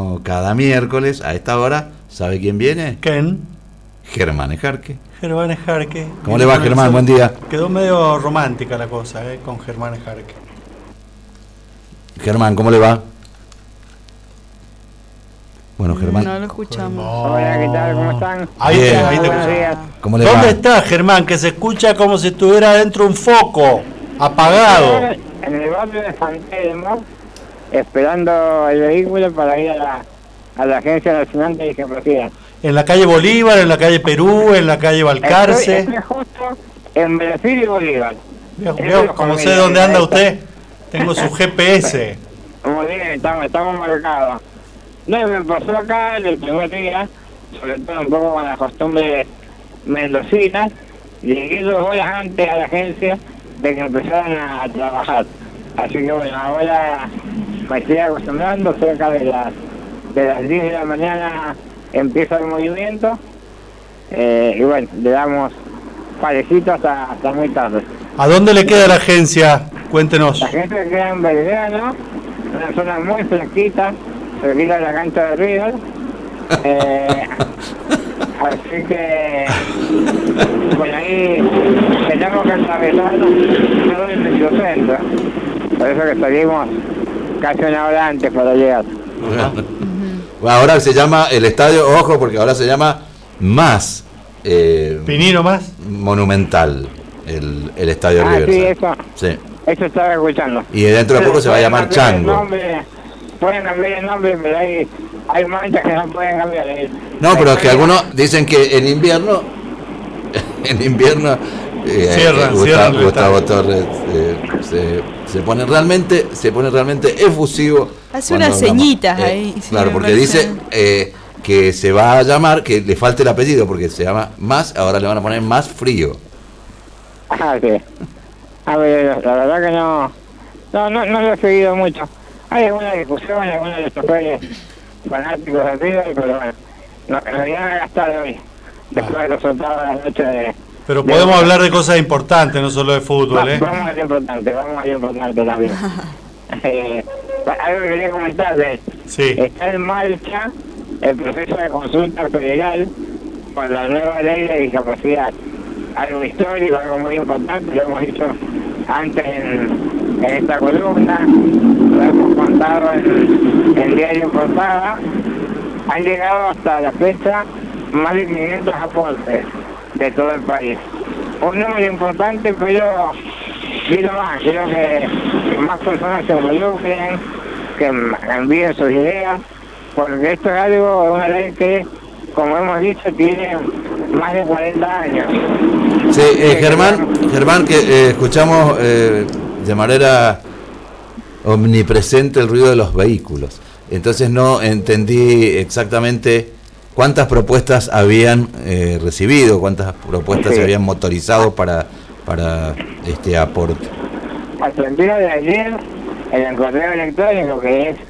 como cada miércoles a esta hora, ¿sabe quién viene? ¿Quién? Germán Ejarque. Germán Ejarque. ¿Cómo le va, Germán? Buen día. Quedó medio romántica la cosa, con Germán Ejarque. Germán, ¿cómo le va? Bueno, Germán. No lo escuchamos. Hola, ¿qué tal? ¿Cómo están? Ahí te escuchamos. ¿Cómo le va? ¿Dónde está, Germán? Que se escucha como si estuviera dentro un foco, apagado. En el barrio de San Telmo, esperando el vehículo para ir a la Agencia Nacional de Discapacidad. En la calle Bolívar, en la calle Perú, en la calle Balcarce. Estoy justo en Brasil y Bolívar. Veo, como sé dónde anda usted, tengo su GPS. Muy bien, estamos marcados. No, me pasó acá el primer día, sobre todo un poco con las costumbres mendocinas. Llegué 2 horas antes a la agencia de que empezaran a trabajar. Así que bueno, ahora me estoy acostumbrando, cerca de las 10 de la mañana empieza el movimiento y bueno, le damos parecito hasta muy tarde. ¿A dónde le queda la agencia? Cuéntenos. La gente queda en Belgrano, una zona muy fresquita, cerquita de la cancha de River. Así que por ahí tenemos que atravesar todo el microcentro. Por eso que salimos casi 1 hora antes para llegar. Bueno, ahora se llama el estadio, ojo, porque ahora se llama más Pinino más monumental el estadio River. Sí, eso. Sí. Eso estaba escuchando. Y dentro de poco se va a llamar Chango. Pueden cambiar el nombre, pero hay manchas que no pueden cambiar. No, pero es que algunos dicen que en invierno cierran Gustavo Torres se pone realmente efusivo. Hace unas ceñitas ahí. Claro, porque dice que se va a llamar, que le falta el apellido, porque se llama Más, ahora le van a poner Más Frío. Ah, sí. A ver, la verdad que no lo he seguido mucho. Hay alguna discusión, algunos de estos fanáticos de River, pero bueno, nos iban a gastar hoy, después de los resultados de la noche de... Pero podemos hablar de cosas importantes, no solo de fútbol, Vamos a lo importante también. Algo que quería comentarles. Sí. Está en marcha el proceso de consulta federal con la nueva ley de discapacidad. Algo histórico, algo muy importante, lo hemos dicho antes en esta columna, lo hemos contado en Diario Portada. Han llegado hasta la fecha más de 500 aportes de todo el país. Un número importante, pero quiero que más personas se involucren, que envíen sus ideas, porque esto es algo, una ley que, como hemos dicho, tiene más de 40 años. Sí, Germán, que escuchamos de manera omnipresente el ruido de los vehículos. Entonces no entendí exactamente cuántas propuestas habían recibido, cuántas propuestas se habían motorizado para este aporte. Hasta el día de ayer, en el correo electrónico que es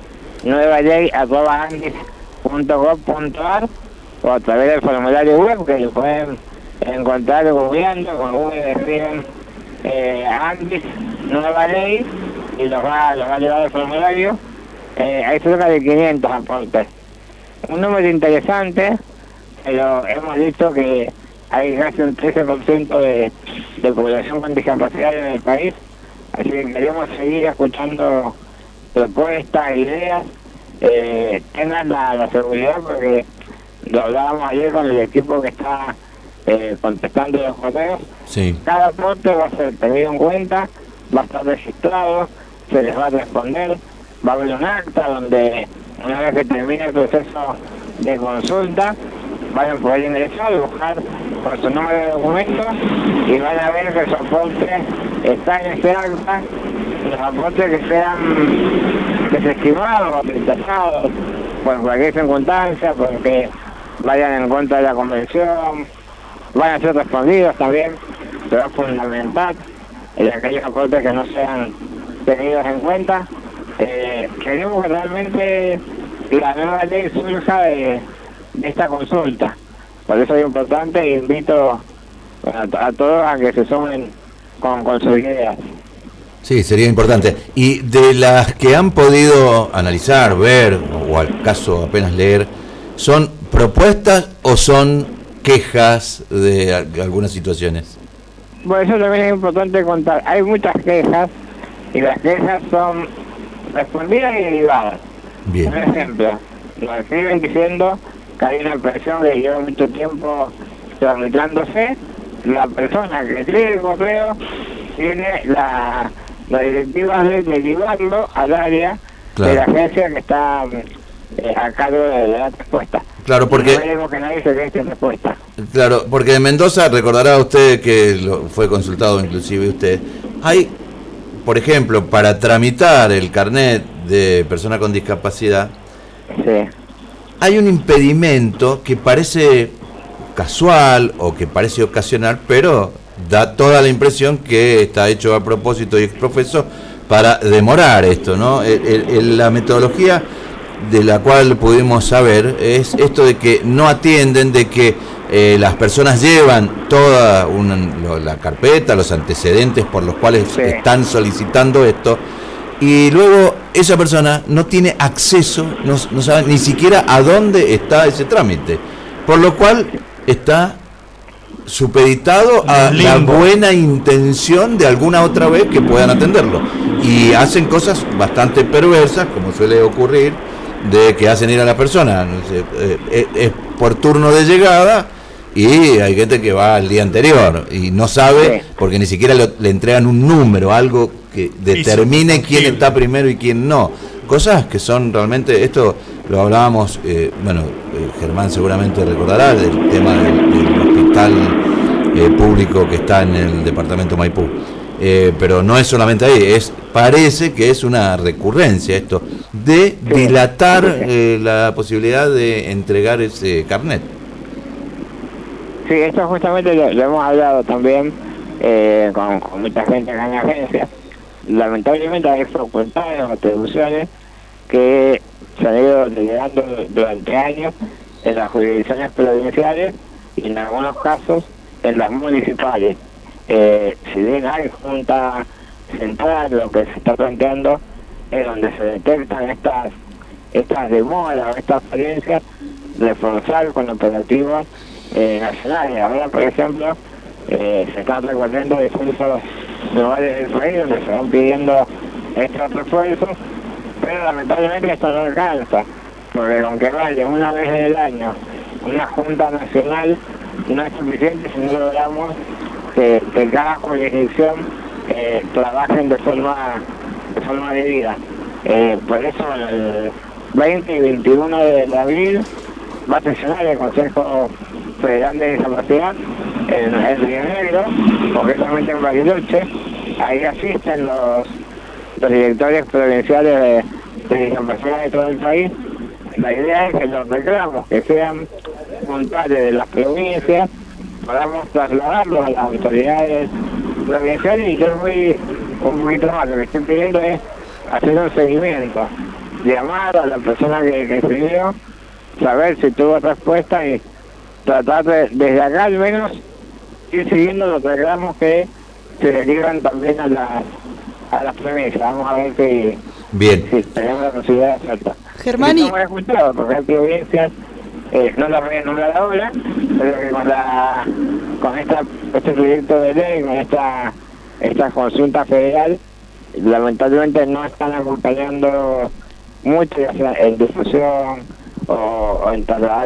nuevaley@andis.gov.ar o a través del formulario web que lo pueden encontrar googleando, con Google escriben Andis Nueva Ley y los va a llevar el formulario. Hay cerca de 500 aportes. Un número interesante, pero hemos dicho que hay casi un 13% de población con discapacidad en el país, así que queremos seguir escuchando propuestas, ideas, tengan la seguridad, porque lo hablábamos ayer con el equipo que está contestando los correos. Sí. Cada aporte va a ser tenido en cuenta, va a estar registrado, se les va a responder, va a haber un acta donde una vez que termine el proceso de consulta van a poder ingresar, buscar por su número de documentos y van a ver que su aporte está en ese acta. Los aportes que sean desestimados o rechazados por cualquier circunstancia, porque vayan en contra de la convención, van a ser respondidos también, se va a fundamentar en aquellos aportes que no sean tenidos en cuenta. Queremos que realmente la nueva ley surja de esta consulta. Por eso es importante e invito a todos a que se sumen con sus ideas. Sí, sería importante. Y de las que han podido analizar, ver, o al caso apenas leer, ¿son propuestas o son quejas de algunas situaciones? Bueno, eso también es importante contar. Hay muchas quejas y las quejas son respondidas y derivadas. Bien. Por ejemplo, nos escriben diciendo que hay una persona que lleva mucho tiempo tramitándose. La persona que escribe el correo tiene la directiva de derivarlo al área de la agencia que está a cargo de la respuesta. Claro, porque... No queremos que nadie se quede sin respuesta. Claro, porque en Mendoza, recordará usted que fue consultado inclusive usted, hay, por ejemplo, para tramitar el carnet de persona con discapacidad, sí, hay un impedimento que parece casual o que parece ocasional, pero da toda la impresión que está hecho a propósito y exprofeso para demorar esto, ¿no? La metodología de la cual pudimos saber es esto de que no atienden, de que las personas llevan toda la carpeta, los antecedentes por los cuales están solicitando esto, y luego esa persona no tiene acceso, no sabe ni siquiera a dónde está ese trámite, por lo cual está supeditado a la buena intención de alguna otra vez que puedan atenderlo, y hacen cosas bastante perversas, como suele ocurrir, de que hacen ir a la persona, no sé, es por turno de llegada y hay gente que va al día anterior y no sabe porque ni siquiera le entregan un número, algo que determine quién está primero y quién no. Cosas que son realmente, esto lo hablábamos, Germán seguramente recordará, del tema del hospital público que está en el departamento Maipú. Pero no es solamente ahí, parece que es una recurrencia esto de dilatar la posibilidad de entregar ese carnet. Sí, esto justamente lo hemos hablado también con mucha gente acá en la agencia. Lamentablemente hay facultades o atribuciones que se han ido delegando durante años en las jurisdicciones provinciales y en algunos casos en las municipales. Si bien hay junta central, lo que se está planteando es donde se detectan estas demoras o estas falencias, reforzar con operativos nacionales. Ahora, por ejemplo, se están recorriendo distintos lugares del país donde se van pidiendo estos refuerzos, pero lamentablemente esto no alcanza, porque aunque vaya una vez en el año una junta nacional, no es suficiente si no logramos que cada jurisdicción trabajen de forma debida. Por eso el 20 y 21 de abril va a sesionar el Consejo Federal de Discapacidad en Río Negro, concretamente en Bariloche. Ahí asisten los directores provinciales de discapacidad de todo el país. La idea es que los reclamos que sean puntuales de las provincias podamos trasladarlos a las autoridades provinciales, y yo voy un poquito más. Lo que estoy pidiendo es hacer un seguimiento, llamar a la persona que escribió, saber si tuvo respuesta y tratar de, desde acá al menos, ir siguiendo los reclamos que se derivan también a las provincias. Vamos a ver si tenemos la posibilidad de hacerlo. Germán, y hemos escuchado, porque hay provincias, no las voy a nombrar ahora, pero que con este proyecto de ley, con esta consulta federal, lamentablemente no están acompañando mucho, ya sea en difusión o en trasladar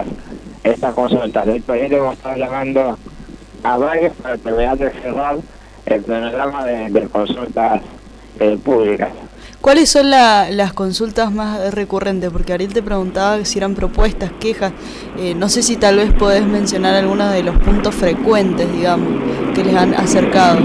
estas consultas. De hecho, ayer hemos estado llamando a varios para terminar de cerrar el programa de consultas públicas. ¿Cuáles son las consultas más recurrentes? Porque Ariel te preguntaba si eran propuestas, quejas. No sé si tal vez podés mencionar algunos de los puntos frecuentes, digamos, que les han acercado.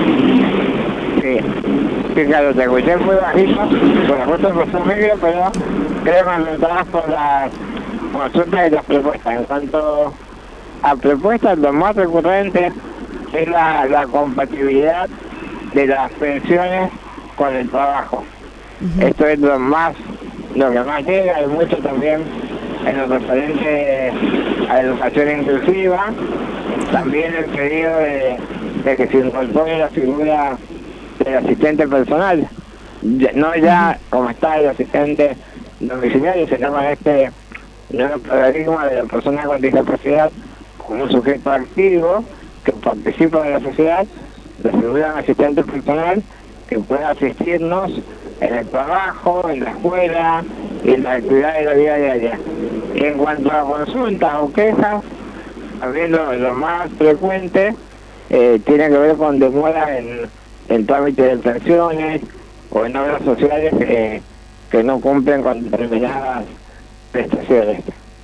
Sí, claro, te escuché muy bajito, por la justo por su medio, pero creo que me por las consultas y las propuestas. En cuanto a propuestas, lo más recurrente es la compatibilidad de las pensiones con el trabajo. Esto es lo que más llega, y mucho también en lo referente a educación inclusiva. También el pedido de que se incorpore la figura del asistente personal, no ya como está el asistente domiciliario, sino con este nuevo paradigma de la persona con discapacidad como un sujeto activo que participa de la sociedad, le figura un asistente personal que pueda asistirnos en el trabajo, en la escuela y en las actividades de la vida diaria. Y en cuanto a consultas o quejas, también lo más frecuente tiene que ver con demoras en trámites de pensiones o en obras sociales que no cumplen con determinadas prestaciones.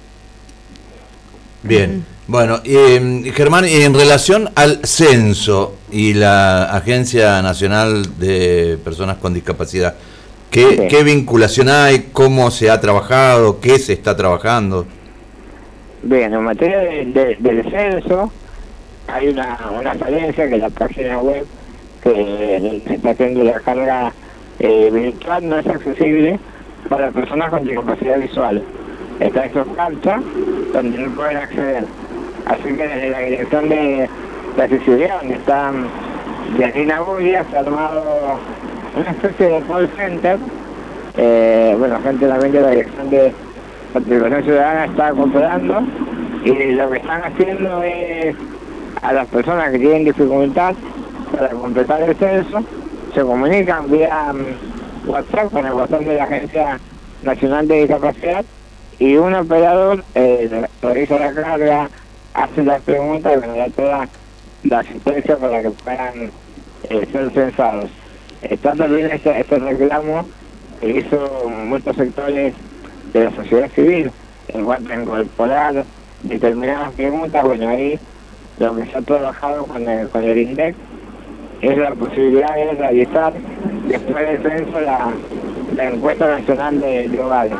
Bien, bueno, Germán, y en relación al censo y la Agencia Nacional de Personas con Discapacidad, ¿qué vinculación hay? ¿Cómo se ha trabajado? ¿Qué se está trabajando? Bien, en materia del censo, hay una falencia que la página web que se está haciendo la carga virtual no es accesible para personas con discapacidad visual. Está esos cartas donde no pueden acceder. Así que desde la dirección de accesibilidad, donde está Yanina Buria, se ha armado una especie de call center. Gente también de la dirección de participación ciudadana está cooperando, y lo que están haciendo es a las personas que tienen dificultad para completar el censo, se comunican vía WhatsApp con el WhatsApp de la Agencia Nacional de Discapacidad, y un operador realiza la carga, hace las preguntas y da toda la asistencia para que puedan ser censados. Está también este reclamo que hizo muchos sectores de la sociedad civil en cuanto a incorporar determinadas preguntas. Bueno, ahí lo que se ha trabajado con el INDEC es la posibilidad de realizar después del censo la encuesta nacional de hogares.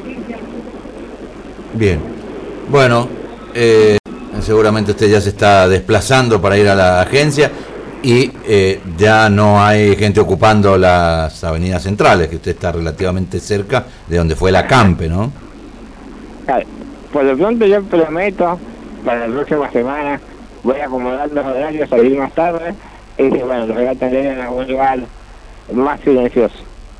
Bien, bueno, seguramente usted ya se está desplazando para ir a la agencia y ya no hay gente ocupando las avenidas centrales, que usted está relativamente cerca de donde fue la Campe, ¿no? Claro. Por lo pronto yo prometo, para la próxima semana, voy a acomodar los horarios, salir más tarde, y bueno, los voy a tener en algún lugar más silencioso.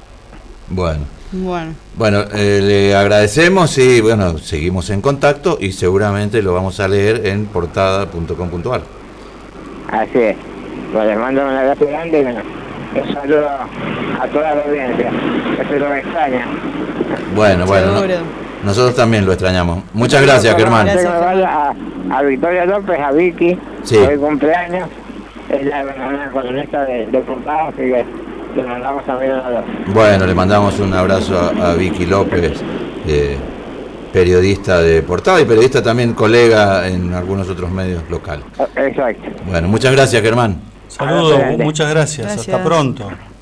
Bueno, le agradecemos y bueno, seguimos en contacto y seguramente lo vamos a leer en portada.com.ar. Así es. Bueno, les mando un abrazo grande y bueno, un saludo a toda la audiencia, que se lo extraña. Bueno, nosotros también lo extrañamos. Muchas gracias, Germán. A Victoria López, a Vicky, sí. Hoy cumpleaños, es la columnista de Portada, así que le mandamos también un abrazo. Bueno, le mandamos un abrazo a Vicky López, periodista de Portada y periodista también colega en algunos otros medios locales. Exacto. Bueno, muchas gracias, Germán. Saludos, muchas gracias. Hasta pronto.